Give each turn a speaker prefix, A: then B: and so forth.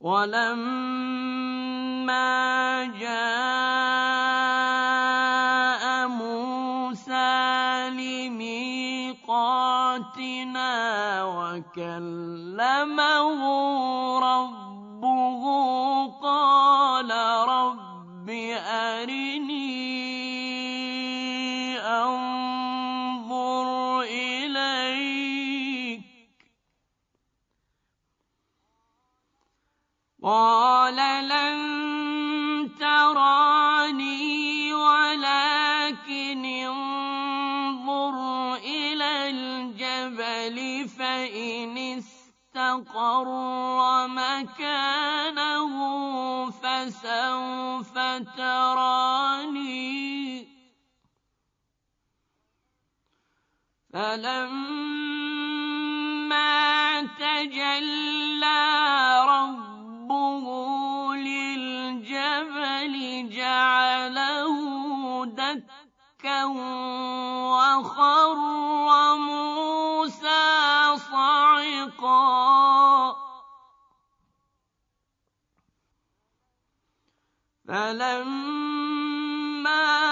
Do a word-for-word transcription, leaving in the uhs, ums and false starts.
A: وَلَمَّا جَاءَ مُوسَىٰ لِمِيقَاتِنَا وَكَلَّمَهُ رَبُّهُ قَالَ رَبِّ أَرِنِي أَنظُرْ إِلَيْكَ ۚ قَالَ لَن تَرَانِي وَلَٰكِنِ انظُرْ إِلَى الْجَبَلِ فَإِنِ اسْتَقَرَّ مَكَانَهُ فَسَوْفَ تَرَانِي ۚ فَلَمَّا تَجَلَّىٰ رَبُّهُ لِلْجَبَلِ جَعَلَهُ دَكًّا وَخَرَّ مُوسَىٰ صَعِقًا ۚ فَلَمَّا